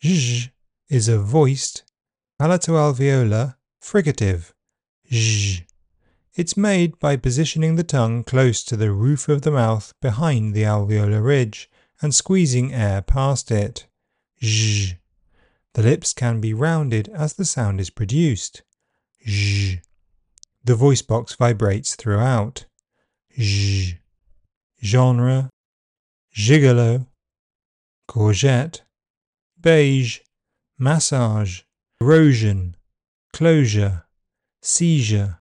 Zh is a voiced, palatoalveolar fricative. Zh. It's made by positioning the tongue close to the roof of the mouth behind the alveolar ridge and squeezing air past it. Zh. The lips can be rounded as the sound is produced. Zh. The voice box vibrates throughout. Zh. Genre: gigolo, courgette, beige, massage, erosion, closure, seizure.